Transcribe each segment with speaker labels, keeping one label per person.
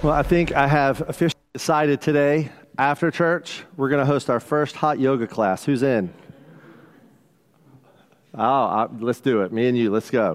Speaker 1: Well, I think I have officially decided today, after church, we're going to host our first hot yoga class. Who's in? Let's do it. Me and you, let's go.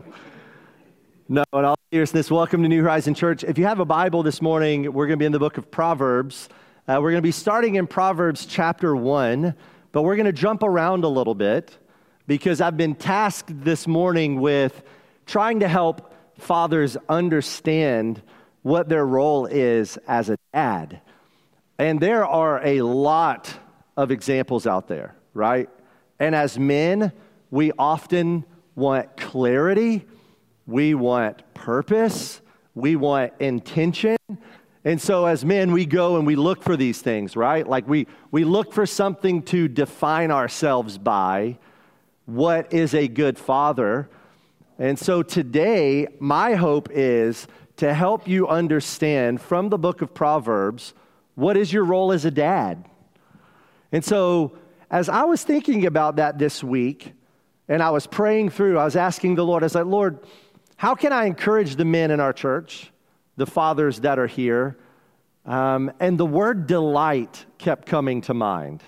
Speaker 1: No, in all seriousness, welcome to New Horizon Church. If you have a Bible this morning, we're going to be in the book of Proverbs. We're going to be starting in Proverbs chapter 1, but we're going to jump around a little bit because I've been tasked this morning with trying to help fathers understand what their role is as a dad. And there are a lot of examples out there, right? And as men, we often want clarity, we want purpose, we want intention. And so as men, we go and we look for these things, right? Like we look for something to define ourselves by. What is a good father? And so today, my hope is to help you understand from the book of Proverbs, what is your role as a dad? And so as I was thinking about that this week, and I was praying through, I was asking the Lord, I was like, Lord, how can I encourage the men in our church, the fathers that are here? And the word delight kept coming to mind.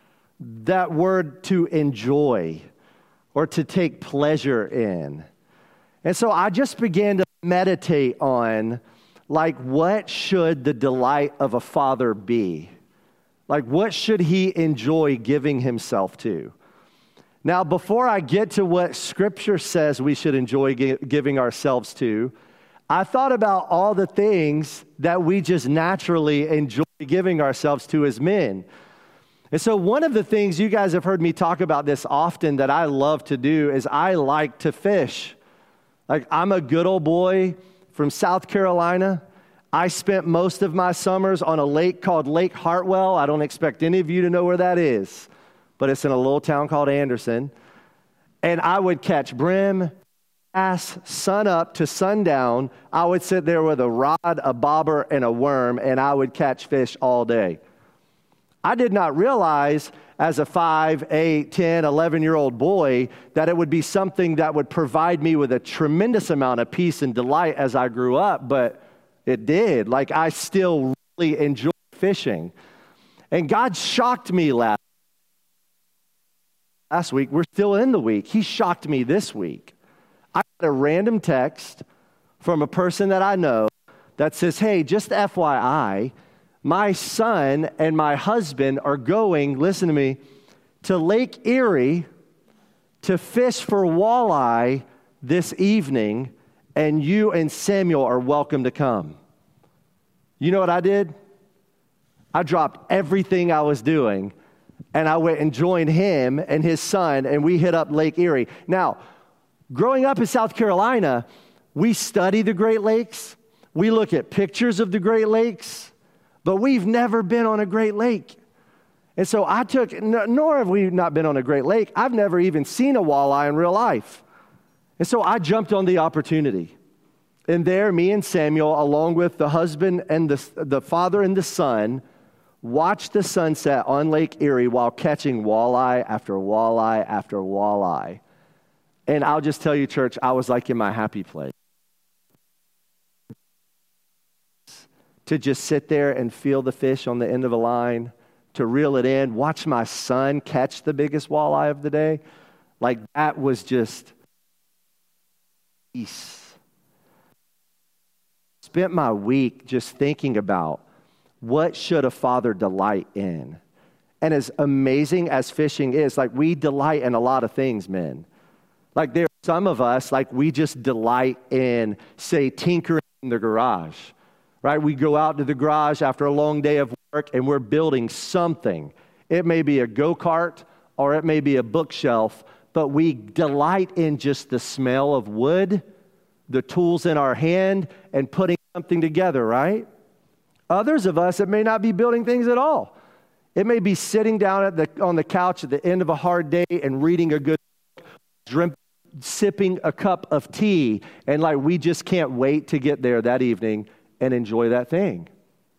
Speaker 1: That word to enjoy or to take pleasure in. And so I just began to meditate on, like, what should the delight of a father be? Like, what should he enjoy giving himself to? Now, before I get to what Scripture says we should enjoy giving ourselves to, I thought about all the things that we just naturally enjoy giving ourselves to as men. And so one of the things, you guys have heard me talk about this often, that I love to do is I like to fish. Like, I'm a good old boy from South Carolina. I spent most of my summers on a lake called Lake Hartwell. I don't expect any of you to know where that is, but it's in a little town called Anderson. And I would catch brim, bass, sun up to sundown. I would sit there with a rod, a bobber, and a worm, and I would catch fish all day. I did not realize as a 5, 8, 10, 11-year-old boy that it would be something that would provide me with a tremendous amount of peace and delight as I grew up, but it did. Like, I still really enjoy fishing. And God shocked me last week. We're still in the week. He shocked me this week. I got a random text from a person that I know that says, hey, just FYI, my son and my husband are going, listen to me, to Lake Erie to fish for walleye this evening, and you and Samuel are welcome to come. You know what I did? I dropped everything I was doing, and I went and joined him and his son, and we hit up Lake Erie. Now, growing up in South Carolina, we study the Great Lakes. We look at pictures of the Great Lakes. But we've never been on a Great Lake. And so nor have we not been on a Great Lake. I've never even seen a walleye in real life. And so I jumped on the opportunity. And there, me and Samuel, along with the husband and the father and the son, watched the sunset on Lake Erie while catching walleye after walleye after walleye. And I'll just tell you, church, I was like in my happy place. To just sit there and feel the fish on the end of a line, to reel it in, watch my son catch the biggest walleye of the day. Like, that was just peace. Spent my week just thinking about what should a father delight in. And as amazing as fishing is, like, we delight in a lot of things, men. Like, there are some of us, like, we just delight in, say, tinkering in the garage. Right? We go out to the garage after a long day of work and we're building something. It may be a go-kart or it may be a bookshelf, but we delight in just the smell of wood, the tools in our hand, and putting something together, right? Others of us, it may not be building things at all. It may be sitting down on the couch at the end of a hard day and reading a good book, sipping a cup of tea, and like, we just can't wait to get there that evening and enjoy that thing.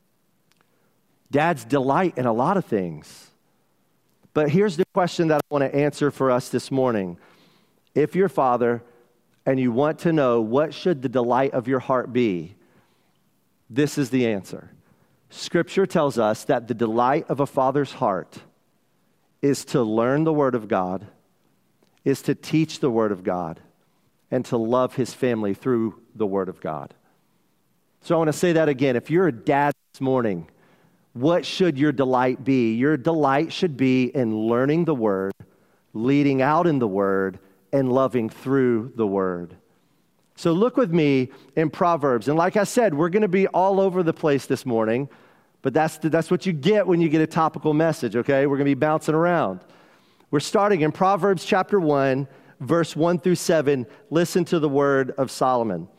Speaker 1: Dads delight in a lot of things. But here's the question that I want to answer for us this morning. If you're a father and you want to know what should the delight of your heart be, This is the answer. Scripture tells us that the delight of a father's heart is to learn the Word of God, is to teach the Word of God, and to love his family through the Word of God. So I want to say that again. If you're a dad this morning, what should your delight be? Your delight should be in learning the Word, leading out in the Word, and loving through the Word. So look with me in Proverbs. And like I said, we're going to be all over the place this morning, but that's what you get when you get a topical message, okay? We're going to be bouncing around. We're starting in Proverbs chapter 1, verse 1 through 7. Listen to the word of Solomon.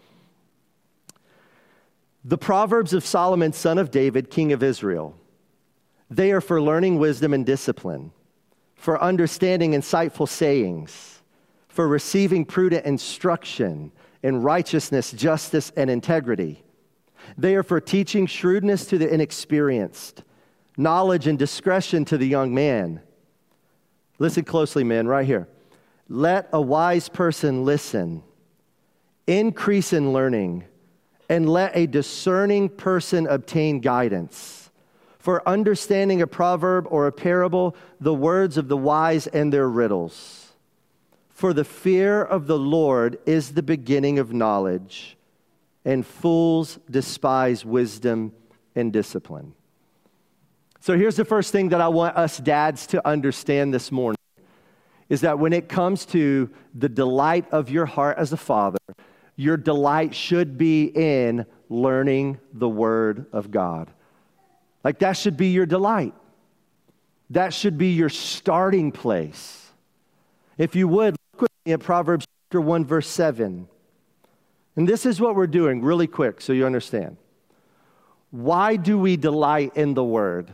Speaker 1: The Proverbs of Solomon, son of David, king of Israel. They are for learning wisdom and discipline, for understanding insightful sayings, for receiving prudent instruction in righteousness, justice, and integrity. They are for teaching shrewdness to the inexperienced, knowledge and discretion to the young man. Listen closely, men, right here. Let a wise person listen, increase in learning, and let a discerning person obtain guidance. For understanding a proverb or a parable, the words of the wise and their riddles. For the fear of the Lord is the beginning of knowledge, and fools despise wisdom and discipline. So here's the first thing that I want us dads to understand this morning, is that when it comes to the delight of your heart as a father, your delight should be in learning the Word of God. Like that should be your delight. That should be your starting place. If you would, look with me at Proverbs chapter 1, verse 7. And this is what we're doing really quick so you understand. Why do we delight in the Word?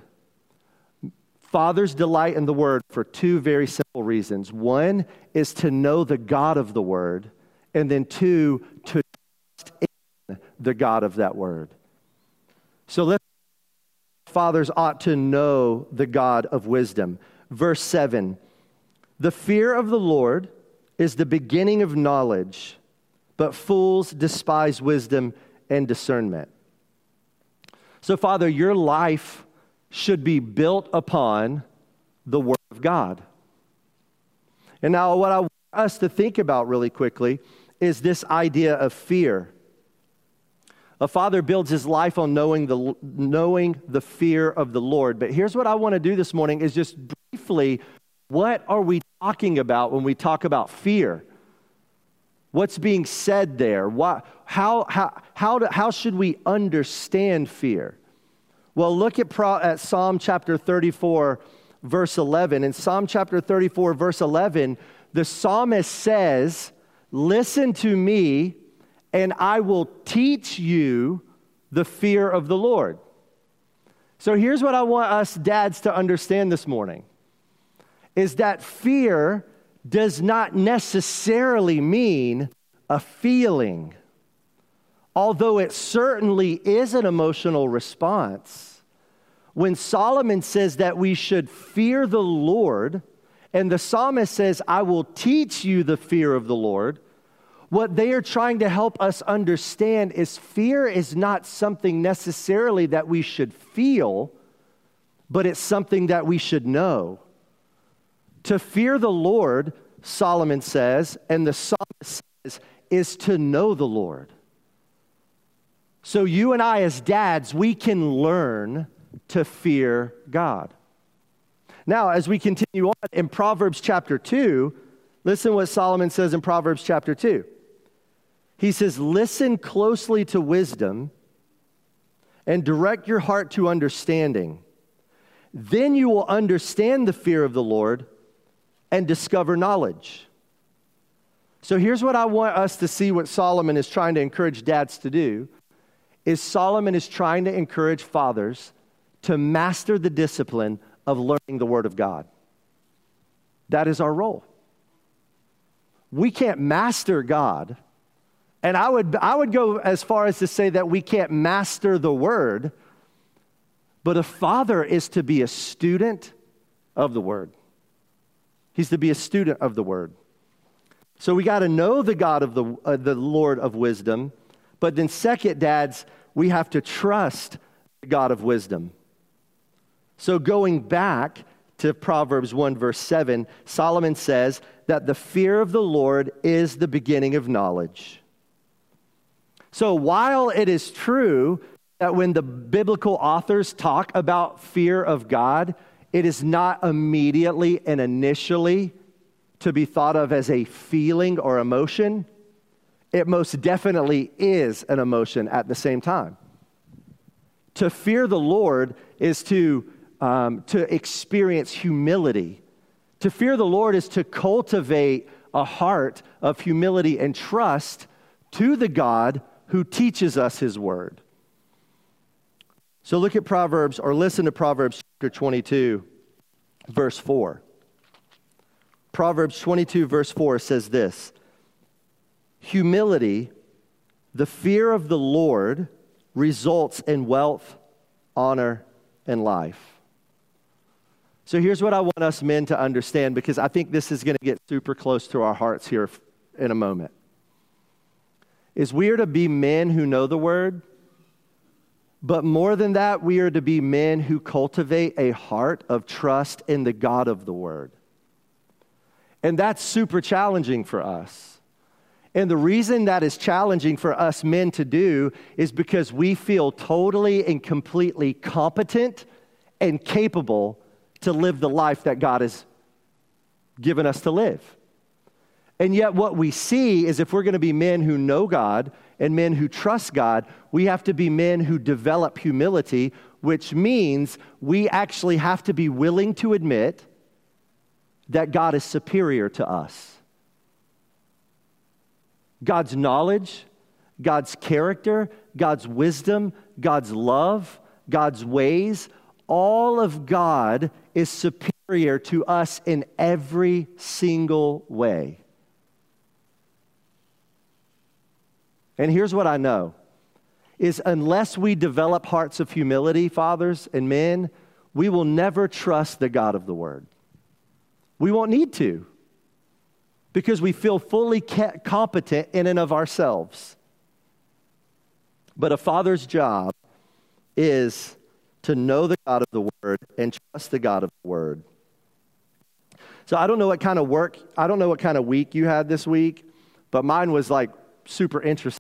Speaker 1: Fathers delight in the Word for two very simple reasons. One is to know the God of the Word, and then two, to trust in the God of that Word. So fathers ought to know the God of wisdom. Verse 7, the fear of the Lord is the beginning of knowledge, but fools despise wisdom and discernment. So, Father, your life should be built upon the Word of God. And now what I want us to think about really quickly is this idea of fear. A father builds his life on knowing the fear of the Lord. But here's what I want to do this morning is just briefly, what are we talking about when we talk about fear? What's being said there? How should we understand fear? Well, look at Psalm chapter 34, verse 11. In Psalm chapter 34, verse 11, the psalmist says, "Listen to me, and I will teach you the fear of the Lord." So here's what I want us dads to understand this morning, is that fear does not necessarily mean a feeling, although it certainly is an emotional response. When Solomon says that we should fear the Lord, and the psalmist says, "I will teach you the fear of the Lord," what they are trying to help us understand is fear is not something necessarily that we should feel, but it's something that we should know. To fear the Lord, Solomon says, and the psalmist says, is to know the Lord. So you and I as dads, we can learn to fear God. Now, as we continue on in Proverbs chapter 2, listen what Solomon says in Proverbs chapter 2. He says, "Listen closely to wisdom and direct your heart to understanding. Then you will understand the fear of the Lord and discover knowledge." So here's what I want us to see what Solomon is trying to encourage dads to do, is Solomon is trying to encourage fathers to master the discipline of learning the Word of God. That is our role. We can't master God. And I would go as far as to say that we can't master the Word, but a father is to be a student of the Word. He's to be a student of the Word. So we got to know the God of the Lord of wisdom. But then second, dads, we have to trust the God of wisdom. So going back to Proverbs 1 verse 7, Solomon says that the fear of the Lord is the beginning of knowledge. So while it is true that when the biblical authors talk about fear of God, it is not immediately and initially to be thought of as a feeling or emotion. It most definitely is an emotion at the same time. To fear the Lord is to experience humility. To fear the Lord is to cultivate a heart of humility and trust to the God who teaches us his word. So look at Proverbs, or listen to Proverbs chapter 22, verse 4. Proverbs 22, verse 4 says this: humility, the fear of the Lord, results in wealth, honor, and life. So here's what I want us men to understand, because I think this is going to get super close to our hearts here in a moment. Is we are to be men who know the word, but more than that, we are to be men who cultivate a heart of trust in the God of the word. And that's super challenging for us. And the reason that is challenging for us men to do is because we feel totally and completely competent and capable to live the life that God has given us to live. And yet what we see is if we're going to be men who know God and men who trust God, we have to be men who develop humility, which means we actually have to be willing to admit that God is superior to us. God's knowledge, God's character, God's wisdom, God's love, God's ways, all of God is superior to us in every single way. And here's what I know, is unless we develop hearts of humility, fathers and men, we will never trust the God of the word. We won't need to, because we feel fully competent in and of ourselves. But a father's job is to know the God of the word and trust the God of the word. So I don't know what kind of week you had this week, but mine was like super interesting.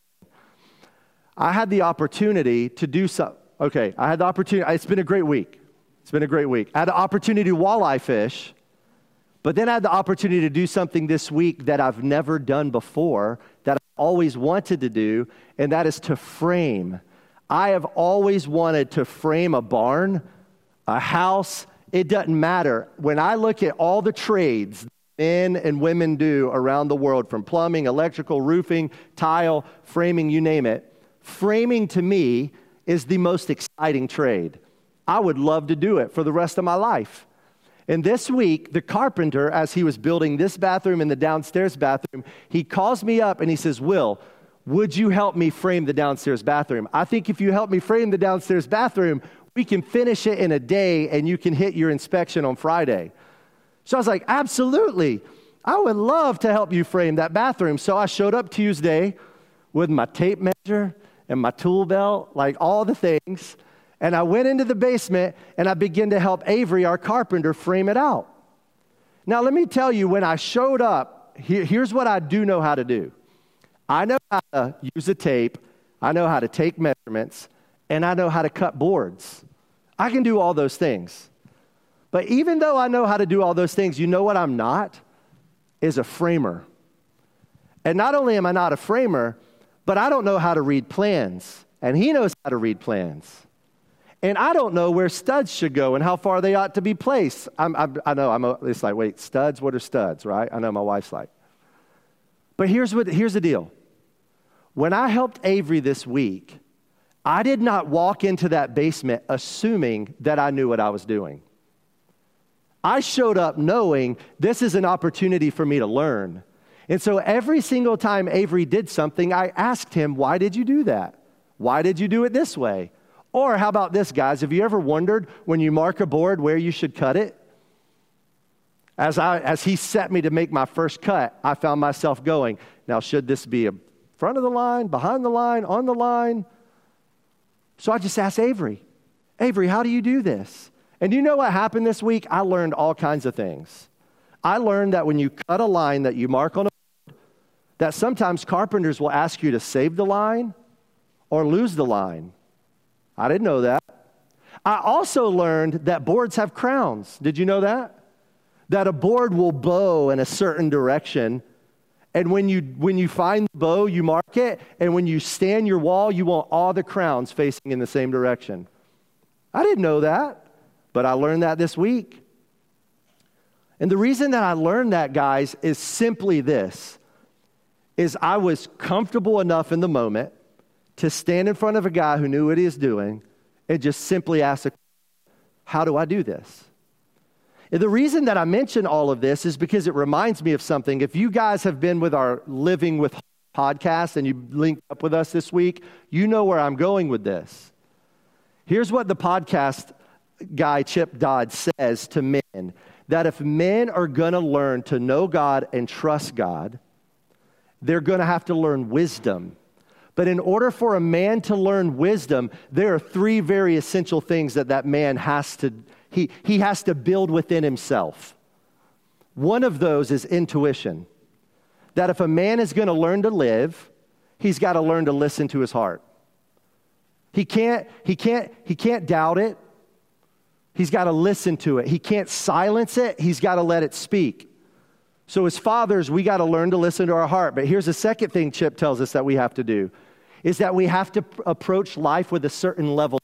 Speaker 1: I had the opportunity to do something. Okay, I had the opportunity. It's been a great week. I had the opportunity to walleye fish, but then I had the opportunity to do something this week that I've never done before, that I've always wanted to do, and that is to frame. I have always wanted to frame a barn, a house. It doesn't matter. When I look at all the trades men and women do around the world, from plumbing, electrical, roofing, tile, framing, you name it, framing to me is the most exciting trade. I would love to do it for the rest of my life. And this week, the carpenter, as he was building this bathroom and the downstairs bathroom, he calls me up and he says, "Will, would you help me frame the downstairs bathroom? I think if you help me frame the downstairs bathroom, we can finish it in a day and you can hit your inspection on Friday." So I was like, absolutely. I would love to help you frame that bathroom. So I showed up Tuesday with my tape measure and my tool belt, like all the things. And I went into the basement and I began to help Avery, our carpenter, frame it out. Now, let me tell you, when I showed up, here's what I do know how to do. I know how to use a tape, I know how to take measurements, and I know how to cut boards. I can do all those things. But even though I know how to do all those things, you know what I'm not? Is a framer. And not only am I not a framer, but I don't know how to read plans. And he knows how to read plans. And I don't know where studs should go and how far they ought to be placed. It's like, wait, studs? What are studs, right? I know my wife's like. But here's the deal. When I helped Avery this week, I did not walk into that basement assuming that I knew what I was doing. I showed up knowing this is an opportunity for me to learn. And so every single time Avery did something, I asked him, "Why did you do that? Why did you do it this way?" Or how about this, guys? Have you ever wondered when you mark a board where you should cut it? As he set me to make my first cut, I found myself going, now should this be in front of the line, behind the line, on the line? So I just asked Avery, how do you do this? And you know what happened this week? I learned all kinds of things. I learned that when you cut a line that you mark on a board, that sometimes carpenters will ask you to save the line or lose the line. I didn't know that. I also learned that boards have crowns. Did you know that? That a board will bow in a certain direction. And when you find the bow, you mark it. And when you stand your wall, you want all the crowns facing in the same direction. I didn't know that, but I learned that this week. And the reason that I learned that, guys, is simply this, is I was comfortable enough in the moment to stand in front of a guy who knew what he was doing and just simply ask, how do I do this? And the reason that I mention all of this is because it reminds me of something. If you guys have been with our Living with podcast and you linked up with us this week, you know where I'm going with this. Here's what the podcast guy, Chip Dodd, says to men, that if men are going to learn to know God and trust God, they're going to have to learn wisdom. But in order for a man to learn wisdom, there are three very essential things that man has to, he has to build within himself. One of those is intuition. That if a man is going to learn to live, he's got to learn to listen to his heart. He can't doubt it. He's got to listen to it. He can't silence it. He's got to let it speak. So as fathers, we got to learn to listen to our heart. But here's the second thing Chip tells us that we have to do, is that we have to approach life with a certain level.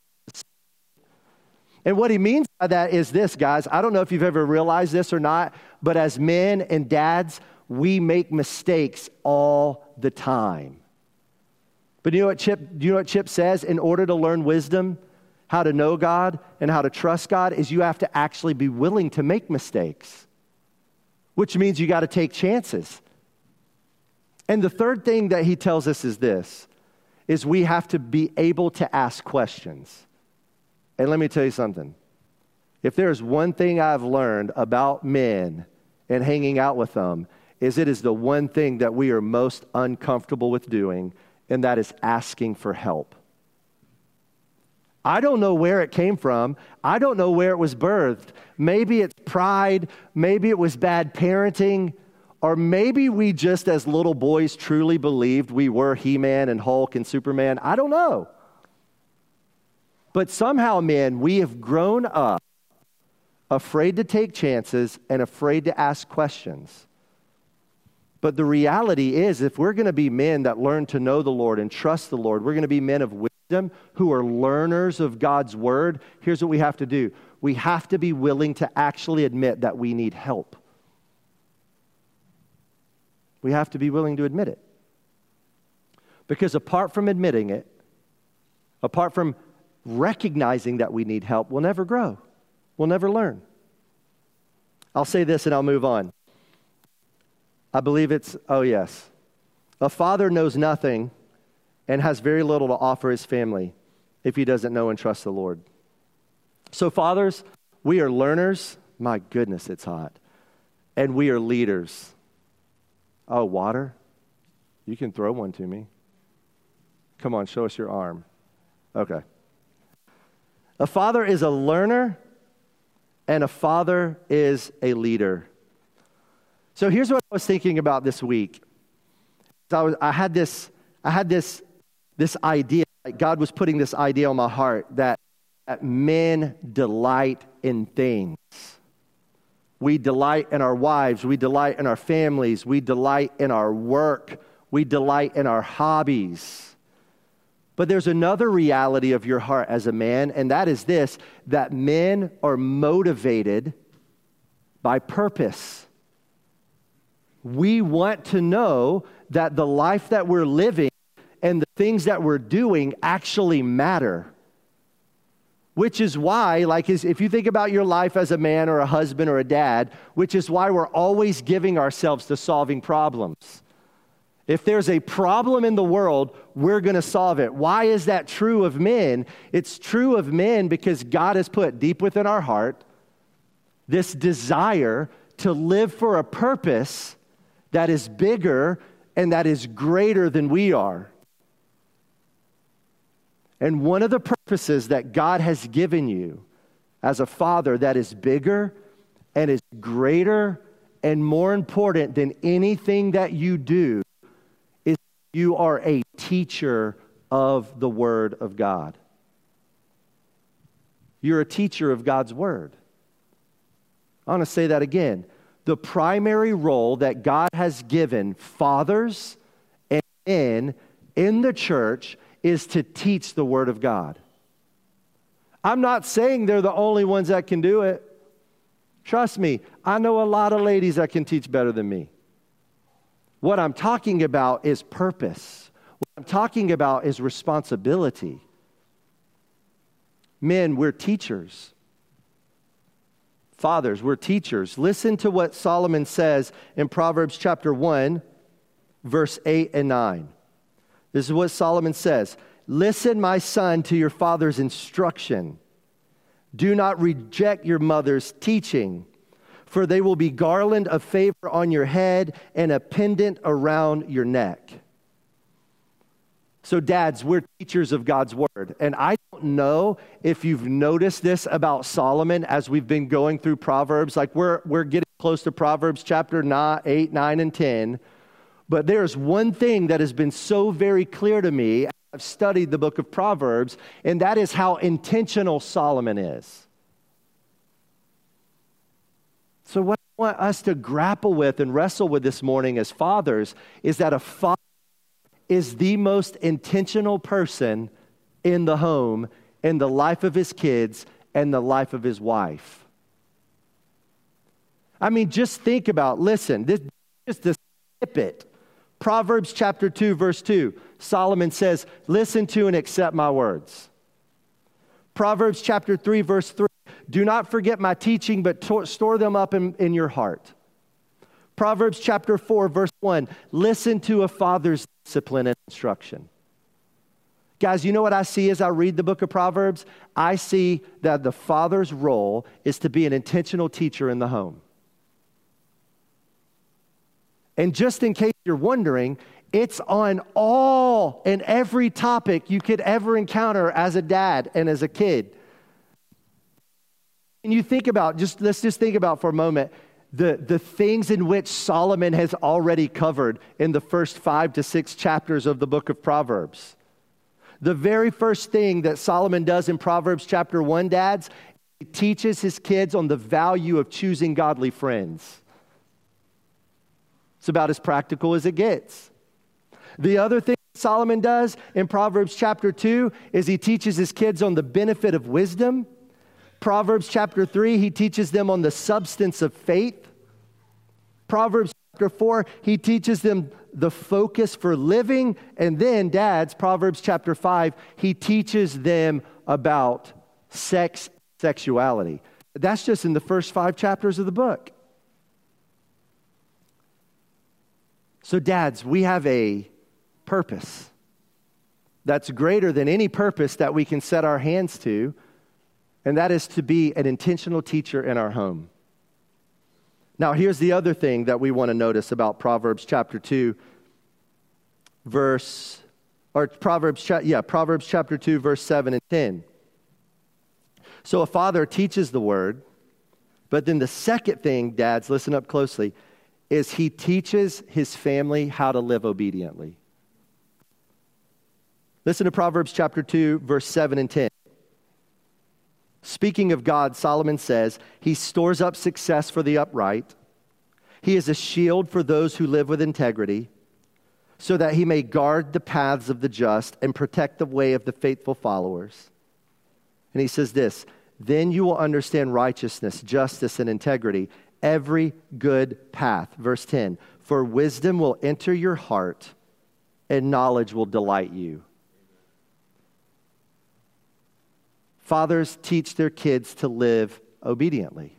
Speaker 1: And what he means by that is this, guys. I don't know if you've ever realized this or not, but as men and dads, we make mistakes all the time. But you know what Chip says? In order to learn wisdom, how to know God and how to trust God, is you have to actually be willing to make mistakes, which means you got to take chances. And the third thing that he tells us is this, is we have to be able to ask questions. And let me tell you something. If there's one thing I've learned about men and hanging out with them, is it is the one thing that we are most uncomfortable with doing, and that is asking for help. I don't know where it came from. I don't know where it was birthed. Maybe it's pride. Maybe it was bad parenting. Or maybe we just as little boys truly believed we were He-Man and Hulk and Superman. I don't know. But somehow, men, we have grown up afraid to take chances and afraid to ask questions. But the reality is, if we're going to be men that learn to know the Lord and trust the Lord, we're going to be men of wisdom who are learners of God's word. Here's what we have to do. We have to be willing to actually admit that we need help. We have to be willing to admit it. Because apart from admitting it, apart from recognizing that we need help, we'll never grow. We'll never learn. I'll say this and I'll move on. I believe it's, a father knows nothing and has very little to offer his family if he doesn't know and trust the Lord. So fathers, we are learners. My goodness, it's hot. And we are leaders. Oh, water? You can throw one to me. Come on, show us your arm. Okay. A father is a learner and a father is a leader. So here's what I was thinking about this week. I had this idea, like God was putting this idea on my heart that men delight in things. We delight in our wives, we delight in our families, we delight in our work, we delight in our hobbies. But there's another reality of your heart as a man, and that is this, that men are motivated by purpose. We want to know that the life that we're living and the things that we're doing actually matter. Which is why, if you think about your life as a man or a husband or a dad, which is why we're always giving ourselves to solving problems. If there's a problem in the world, we're going to solve it. Why is that true of men? It's true of men because God has put deep within our heart this desire to live for a purpose that is bigger and that is greater than we are. And one of the purposes that God has given you as a father that is bigger and is greater and more important than anything that you do is you are a teacher of the Word of God. You're a teacher of God's Word. I want to say that again. The primary role that God has given fathers and men in the church is to teach the Word of God. I'm not saying they're the only ones that can do it. Trust me, I know a lot of ladies that can teach better than me. What I'm talking about is purpose. What I'm talking about is responsibility. Men, we're teachers. Fathers, we're teachers. Listen to what Solomon says in Proverbs chapter 1, verse 8 and 9. This is what Solomon says. Listen, my son, to your father's instruction. Do not reject your mother's teaching, for they will be garland of favor on your head and a pendant around your neck. So dads, we're teachers of God's Word. And I don't know if you've noticed this about Solomon as we've been going through Proverbs. Like we're getting close to Proverbs chapter 8, 9, and 10. But there's one thing that has been so very clear to me as I've studied the book of Proverbs, and that is how intentional Solomon is. So what I want us to grapple with and wrestle with this morning as fathers is that a father is the most intentional person in the home, in the life of his kids, and the life of his wife. I mean, just think about, listen, this is just a snippet. Proverbs chapter 2, verse 2, Solomon says, listen to and accept my words. Proverbs chapter 3, verse 3, do not forget my teaching, but store them up in your heart. Proverbs chapter 4, verse 1, listen to a father's discipline and instruction. Guys, you know what I see as I read the book of Proverbs? I see that the father's role is to be an intentional teacher in the home. And just in case you're wondering, it's on all and every topic you could ever encounter as a dad and as a kid. And you think about, let's just think about for a moment, the things in which Solomon has already covered in the first 5 to 6 chapters of the book of Proverbs. The very first thing that Solomon does in Proverbs chapter 1, dads, he teaches his kids on the value of choosing godly friends. It's about as practical as it gets. The other thing Solomon does in Proverbs chapter 2 is he teaches his kids on the benefit of wisdom. Proverbs chapter 3, he teaches them on the substance of faith. Proverbs chapter 4, he teaches them the focus for living. And then, dads, Proverbs chapter 5, he teaches them about sexuality. That's just in the first 5 chapters of the book. So dads, we have a purpose that's greater than any purpose that we can set our hands to, and that is to be an intentional teacher in our home. Now, here's the other thing that we want to notice about Proverbs chapter 2, Proverbs chapter 2, verse 7 and 10. So a father teaches the word, but then the second thing, dads, listen up closely, is he teaches his family how to live obediently. Listen to Proverbs chapter 2, verse 7 and 10. Speaking of God, Solomon says, he stores up success for the upright. He is a shield for those who live with integrity, so that he may guard the paths of the just and protect the way of the faithful followers. And he says this, then you will understand righteousness, justice, and integrity, every good path. Verse 10, for wisdom will enter your heart and knowledge will delight you. Fathers teach their kids to live obediently.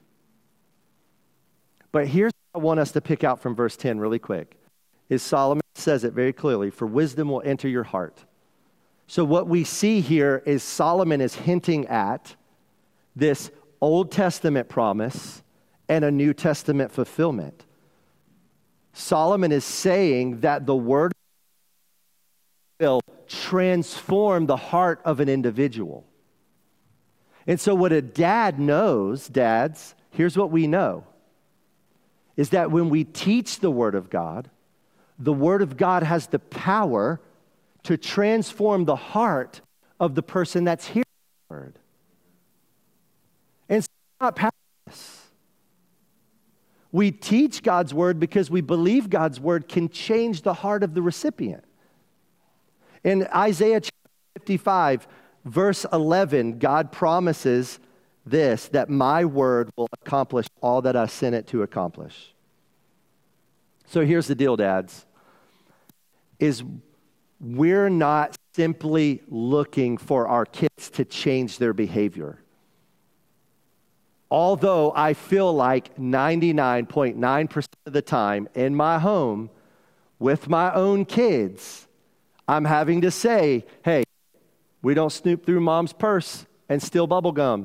Speaker 1: But here's what I want us to pick out from verse 10 really quick. Is Solomon says it very clearly, for wisdom will enter your heart. So what we see here is Solomon is hinting at this Old Testament promise and a New Testament fulfillment. Solomon is saying that the word will transform the heart of an individual. And so what a dad knows, dads, here's what we know, is that when we teach the Word of God has the power to transform the heart of the person that's hearing the Word. And so it's not powerless. We teach God's Word because we believe God's Word can change the heart of the recipient. In Isaiah chapter 55, verse 11, God promises this, that my word will accomplish all that I sent it to accomplish. So here's the deal, dads, is we're not simply looking for our kids to change their behavior. Although I feel like 99.9% of the time in my home with my own kids, I'm having to say, hey, we don't snoop through mom's purse and steal bubble gum.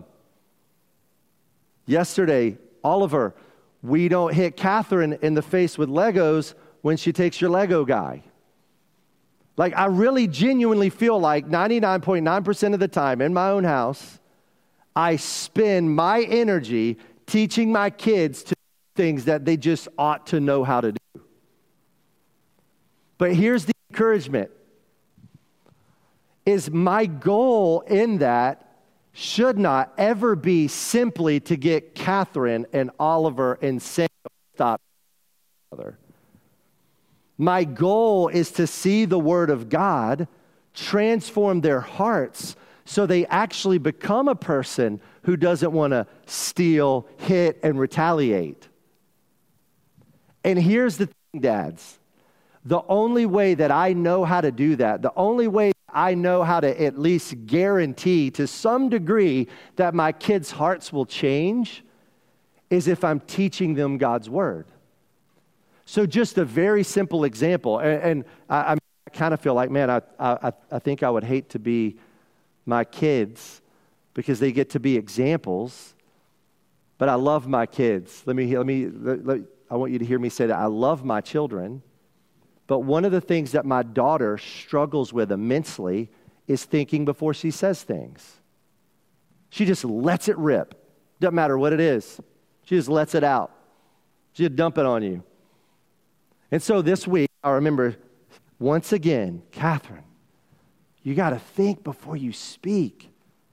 Speaker 1: Yesterday, Oliver, we don't hit Catherine in the face with Legos when she takes your Lego guy. Like, I really genuinely feel like 99.9% of the time in my own house, I spend my energy teaching my kids to do things that they just ought to know how to do. But here's the encouragement, is my goal in that should not ever be simply to get Catherine and Oliver and Samuel to stop each other. My goal is to see the Word of God transform their hearts so they actually become a person who doesn't want to steal, hit, and retaliate. And here's the thing, dads. The only way that I know how to do that, the only way I know how to at least guarantee to some degree that my kids' hearts will change is if I'm teaching them God's Word. So just a very simple example, and I kind of feel like, man, I think I would hate to be my kids because they get to be examples, but I love my kids. I want you to hear me say that. I love my children, but one of the things that my daughter struggles with immensely is thinking before she says things. She just lets it rip. Doesn't matter what it is. She just lets it out. She just dump it on you. And so this week, I remember once again, Catherine, you got to think before you speak.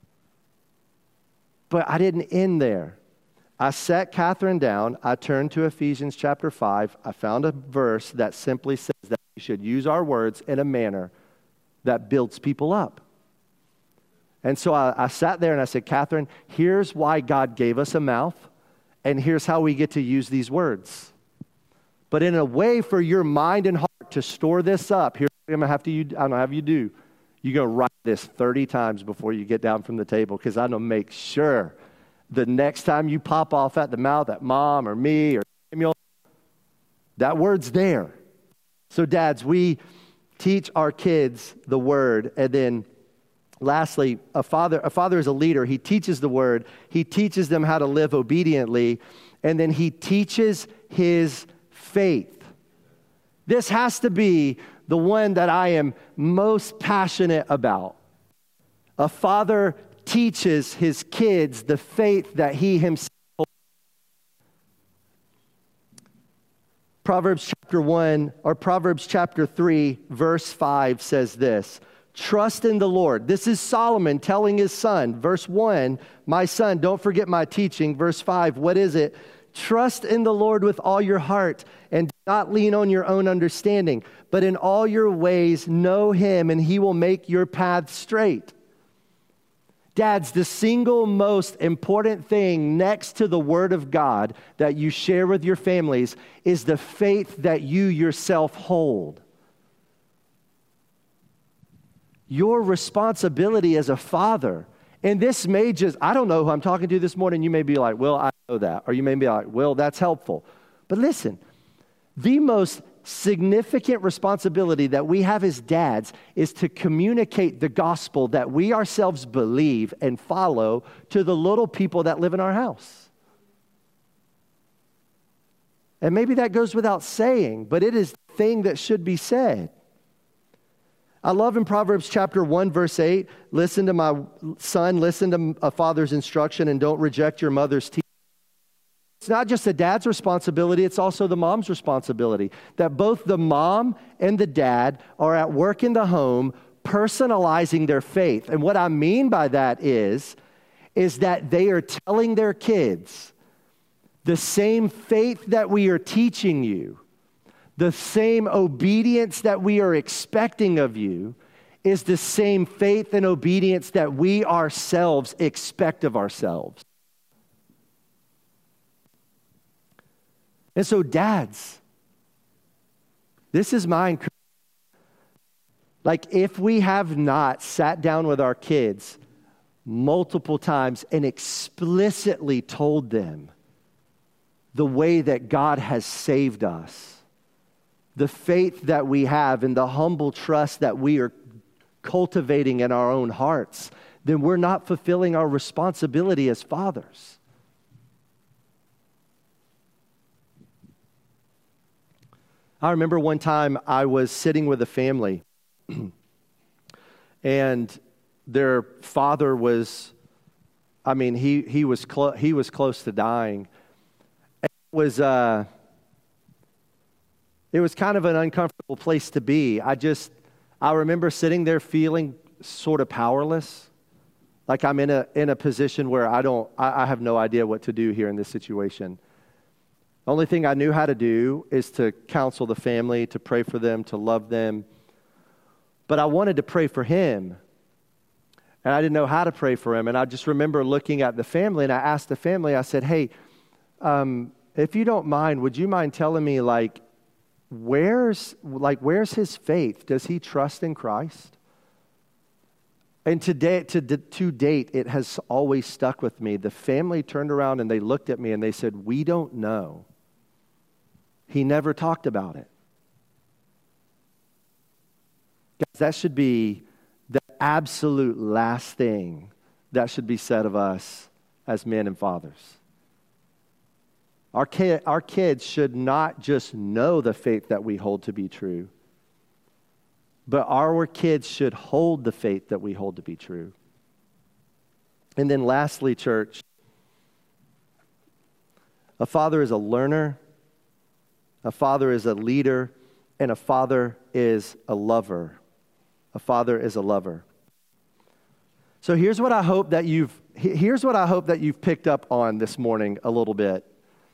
Speaker 1: But I didn't end there. I sat Catherine down. I turned to Ephesians chapter 5. I found a verse that simply says that we should use our words in a manner that builds people up. And so I sat there and I said, Catherine, here's why God gave us a mouth, and here's how we get to use these words. But in a way for your mind and heart to store this up, here's what I'm going to have you do. You're going to write this 30 times before you get down from the table, because I'm going to make sure the next time you pop off at the mouth at mom or me or Samuel, that word's there. So dads, we teach our kids the Word. And then lastly, a father is a leader. He teaches the Word. He teaches them how to live obediently. And then he teaches his faith. This has to be the one that I am most passionate about. A father teaches his kids the faith that he himself holds. Proverbs chapter 3, verse 5 says this, trust in the Lord. This is Solomon telling his son. Verse 1, my son, don't forget my teaching. Verse 5, what is it? Trust in the Lord with all your heart and do not lean on your own understanding, but in all your ways know him and he will make your path straight. Dads, the single most important thing next to the Word of God that you share with your families is the faith that you yourself hold. Your responsibility as a father, and this may just, I don't know who I'm talking to this morning, you may be like, well, I know that. Or you may be like, well, that's helpful. But listen, the most significant responsibility that we have as dads is to communicate the gospel that we ourselves believe and follow to the little people that live in our house. And maybe that goes without saying, but it is the thing that should be said. I love in Proverbs chapter 1, verse 8, listen to my son, listen to a father's instruction, and don't reject your mother's teaching. It's not just the dad's responsibility, it's also the mom's responsibility. That both the mom and the dad are at work in the home personalizing their faith. And what I mean by that is that they are telling their kids the same faith that we are teaching you, the same obedience that we are expecting of you, is the same faith and obedience that we ourselves expect of ourselves. And so, dads, this is my encouragement. Like, if we have not sat down with our kids multiple times and explicitly told them the way that God has saved us, the faith that we have, and the humble trust that we are cultivating in our own hearts, then we're not fulfilling our responsibility as fathers. I remember one time I was sitting with a family and their father was, he was close to dying. It was kind of an uncomfortable place to be. I remember sitting there feeling sort of powerless, like I'm in a position where I have no idea what to do here in this situation. The only thing I knew how to do is to counsel the family, to pray for them, to love them. But I wanted to pray for him, and I didn't know how to pray for him. And I just remember looking at the family, and I asked the family, I said, hey, if you don't mind, would you mind telling me, where's his faith? Does he trust in Christ? And to date, it has always stuck with me. The family turned around and they looked at me and they said, we don't know. He never talked about it. Guys, that should be the absolute last thing that should be said of us as men and fathers. Our kids should not just know the faith that we hold to be true, but our kids should hold the faith that we hold to be true. And then lastly, church, a father is a learner, a father is a leader, and a father is a lover. A father is a lover. So here's what I hope that you've picked up on this morning a little bit.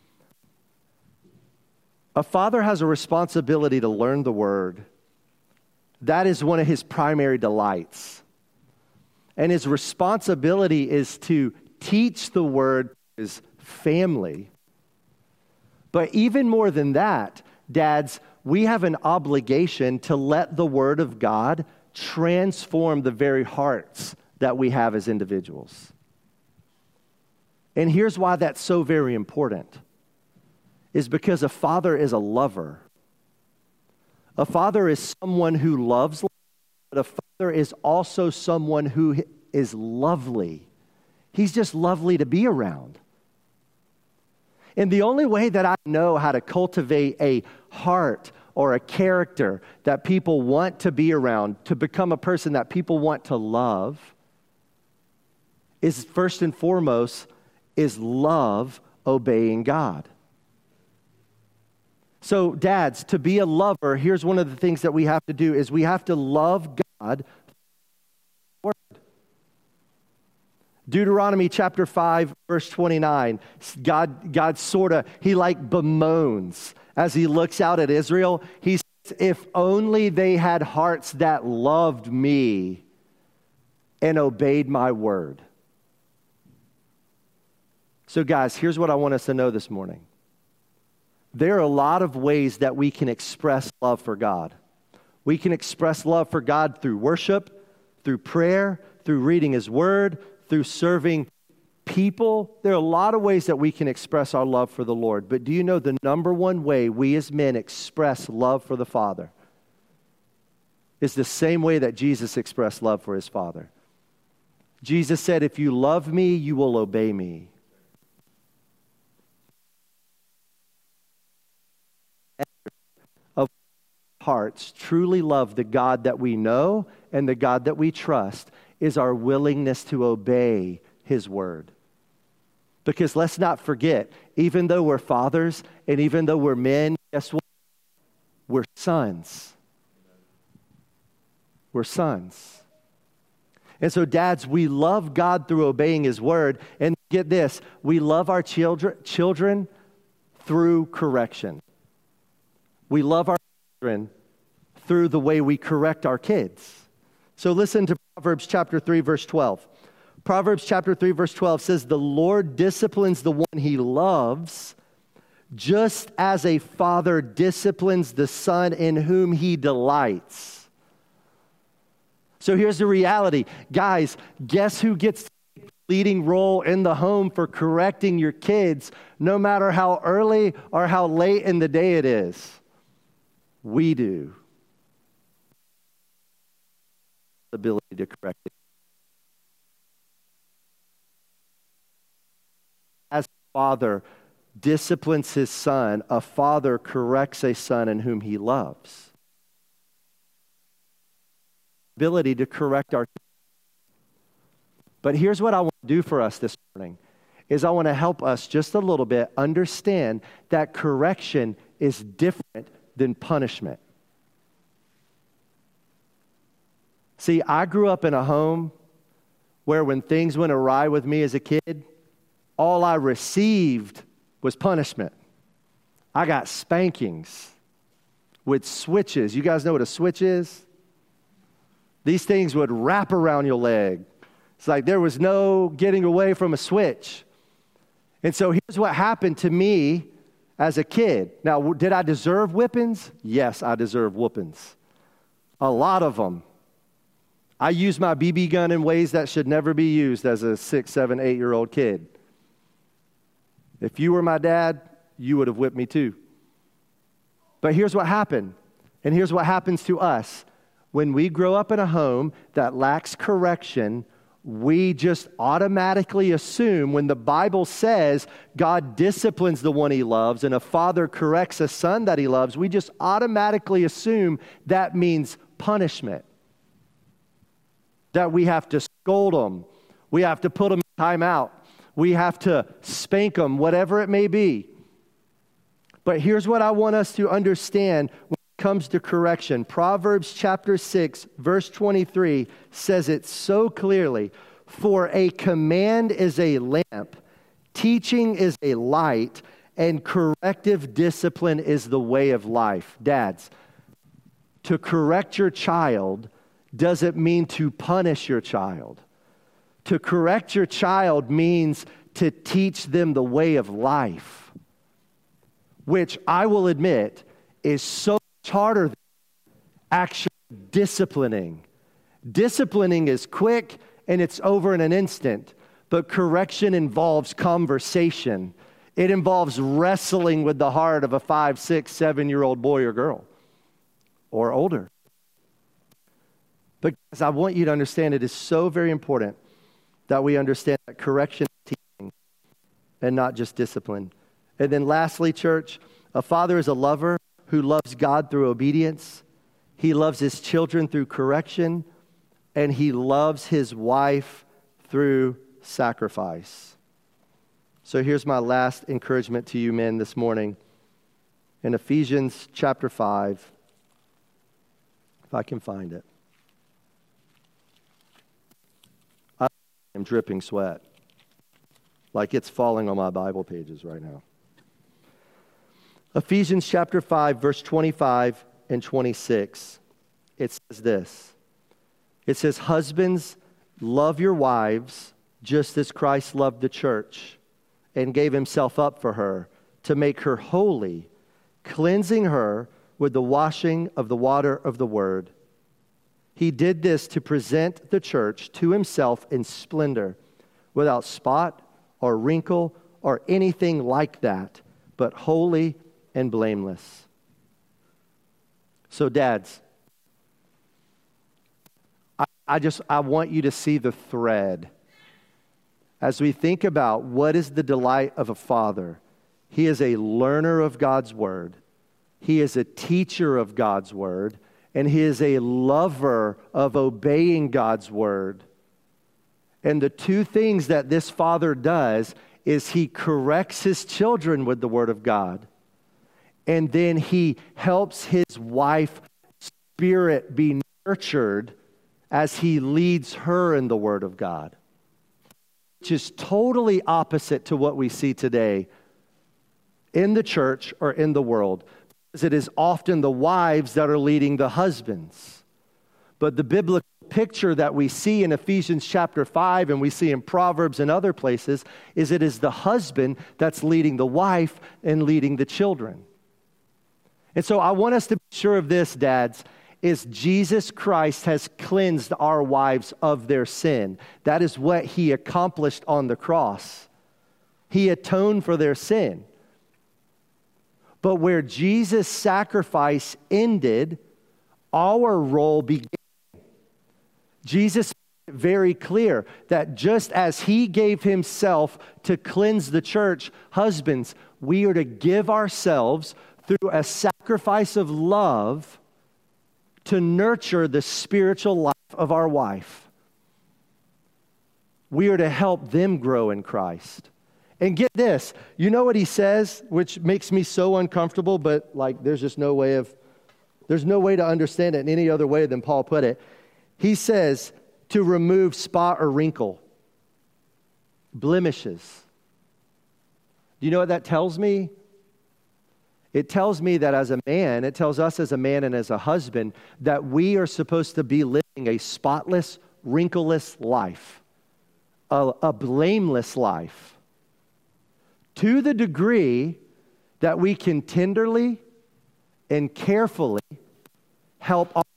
Speaker 1: A father has a responsibility to learn the word. That is one of his primary delights. And his responsibility is to teach the word to his family. But even more than that, dads, we have an obligation to let the word of God transform the very hearts that we have as individuals. And here's why that's so very important. Is because a father is a lover. A father is someone who loves, but a father is also someone who is lovely. He's just lovely to be around. And the only way that I know how to cultivate a heart or a character that people want to be around, to become a person that people want to love, is first and foremost, is love obeying God. So dads, to be a lover, here's one of the things that we have to do is we have to love God. Deuteronomy chapter 5, verse 29, God sort of, he bemoans as he looks out at Israel. He says, if only they had hearts that loved me and obeyed my word. So guys, here's what I want us to know this morning. There are a lot of ways that we can express love for God. We can express love for God through worship, through prayer, through reading his word, through serving people. There are a lot of ways that we can express our love for the Lord. But do you know the number one way we as men express love for the Father is the same way that Jesus expressed love for his Father? Jesus said, if you love me, you will obey me. hearts truly love the God that we know and the God that we trust is our willingness to obey His word. Because let's not forget, even though we're fathers and even though we're men, guess what? We're sons. We're sons. And so, dads, we love God through obeying His word. And get this, we love our children through correction. We love our children through the way we correct our kids. So listen to Proverbs chapter 3, verse 12. Proverbs chapter 3, verse 12 says, "The Lord disciplines the one He loves, just as a father disciplines the son in whom he delights." So here's the reality. Guys, guess who gets the leading role in the home for correcting your kids, no matter how early or how late in the day it is? We do. The ability to correct it. As a father disciplines his son, a father corrects a son in whom he loves. Ability to correct our. But here's what I want to do for us this morning, is I want to help us just a little bit understand that correction is different than punishment. See, I grew up in a home where when things went awry with me as a kid, all I received was punishment. I got spankings with switches. You guys know what a switch is? These things would wrap around your leg. It's like there was no getting away from a switch. And so here's what happened to me as a kid. Now, did I deserve whippings? Yes, I deserve whoopings. A lot of them. I used my BB gun in ways that should never be used as a 6, 7, 8-year-old kid. If you were my dad, you would have whipped me too. But here's what happened, and here's what happens to us. When we grow up in a home that lacks correction, we just automatically assume when the Bible says God disciplines the one He loves and a father corrects a son that he loves, we just automatically assume that means punishment. That we have to scold them, we have to put them in timeout, we have to spank them, whatever it may be. But here's what I want us to understand when it comes to correction. Proverbs chapter 6, verse 23 says it so clearly. "For a command is a lamp, teaching is a light, and corrective discipline is the way of life." Dads, to correct your child doesn't mean to punish your child. To correct your child means to teach them the way of life, which I will admit is so much harder than actually disciplining. Disciplining is quick and it's over in an instant, but correction involves conversation. It involves wrestling with the heart of a 5, 6, 7-year-old boy or girl, or older. But guys, I want you to understand it is so very important that we understand that correction is teaching and not just discipline. And then lastly, church, a father is a lover who loves God through obedience. He loves his children through correction, and he loves his wife through sacrifice. So here's my last encouragement to you men this morning. In Ephesians chapter 5, if I can find it. I'm dripping sweat. Like it's falling on my Bible pages right now. Ephesians chapter 5, verse 25 and 26. It says this. It says, "Husbands, love your wives just as Christ loved the church and gave himself up for her to make her holy, cleansing her with the washing of the water of the word. He did this to present the church to himself in splendor, without spot or wrinkle or anything like that, but holy and blameless." So dads, I want you to see the thread. As we think about what is the delight of a father, he is a learner of God's word, He is a teacher of God's word, and he is a lover of obeying God's word. And the two things that this father does is he corrects his children with the word of God. And then he helps his wife spirit be nurtured as he leads her in the word of God. Which is totally opposite to what we see today in the church or in the world. Because it is often the wives that are leading the husbands. But the biblical picture that we see in Ephesians chapter 5 and we see in Proverbs and other places is it is the husband that's leading the wife and leading the children. And so I want us to be sure of this, dads, is Jesus Christ has cleansed our wives of their sin. That is what he accomplished on the cross. He atoned for their sin. But where Jesus' sacrifice ended, our role began. Jesus made it very clear that just as he gave himself to cleanse the church, husbands, we are to give ourselves through a sacrifice of love to nurture the spiritual life of our wife. We are to help them grow in Christ. And get this, you know what he says, which makes me so uncomfortable, but like there's no way to understand it in any other way than Paul put it. He says to remove spot or wrinkle, blemishes. Do you know what that tells me? It tells me that as a man, it tells us as a man and as a husband, that we are supposed to be living a spotless, wrinkleless life, a blameless life, to the degree that we can tenderly and carefully help our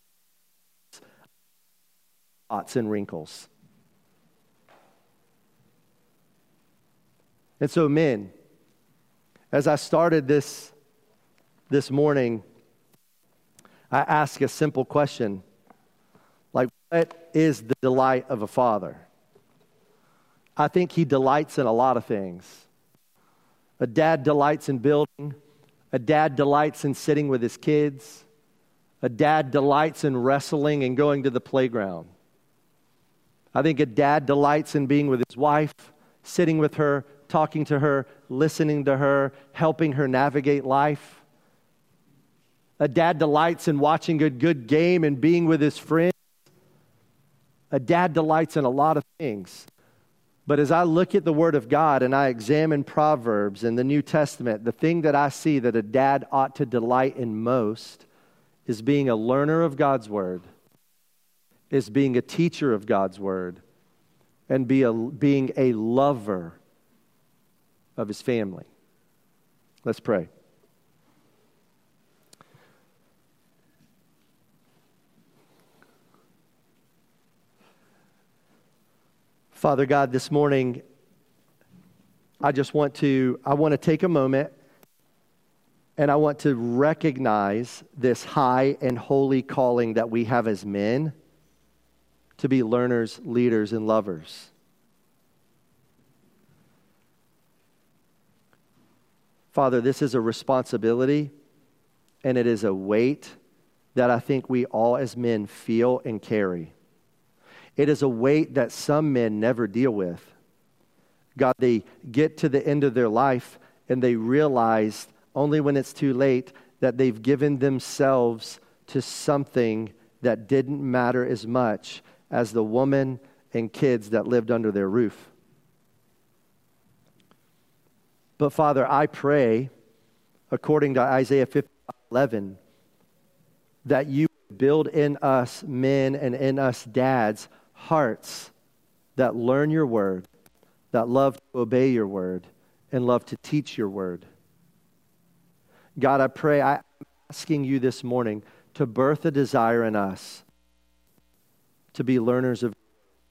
Speaker 1: spots and wrinkles. And so, men, as I started this morning, I ask a simple question. Like, what is the delight of a father? I think he delights in a lot of things. A dad delights in building. A dad delights in sitting with his kids. A dad delights in wrestling and going to the playground. I think a dad delights in being with his wife, sitting with her, talking to her, listening to her, helping her navigate life. A dad delights in watching a good game and being with his friends. A dad delights in a lot of things. But as I look at the Word of God and I examine Proverbs in the New Testament, the thing that I see that a dad ought to delight in most is being a learner of God's Word, is being a teacher of God's Word, and being a lover of his family. Let's pray. Father God, this morning, I want to take a moment and I want to recognize this high and holy calling that we have as men to be learners, leaders, and lovers. Father, this is a responsibility and it is a weight that I think we all as men feel and carry. It is a weight that some men never deal with. God, they get to the end of their life and they realize only when it's too late that they've given themselves to something that didn't matter as much as the woman and kids that lived under their roof. But Father, I pray, according to Isaiah 55:11, that you build in us men and in us dads hearts that learn your word, that love to obey your word, and love to teach your word. God, I pray, I'm asking you this morning to birth a desire in us to be learners of.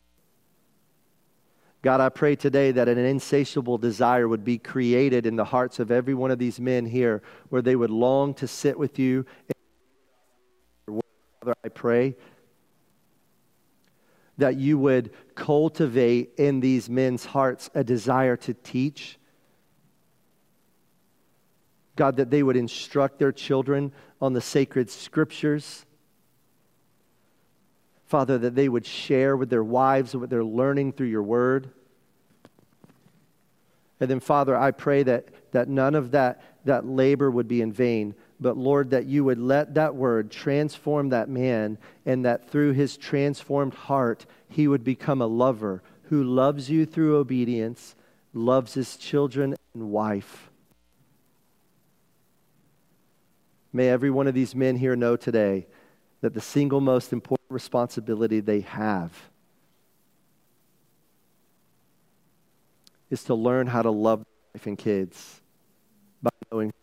Speaker 1: God, I pray today that an insatiable desire would be created in the hearts of every one of these men here, where they would long to sit with you. Father, I pray that you would cultivate in these men's hearts a desire to teach, God, that they would instruct their children on the sacred scriptures. Father, that they would share with their wives what they're learning through your word. And then, Father, I pray that none of that labor would be in vain, but Lord, that you would let that word transform that man, and that through his transformed heart, he would become a lover who loves you through obedience, loves his children and wife. May every one of these men here know today that the single most important responsibility they have is to learn how to love their wife and kids by knowing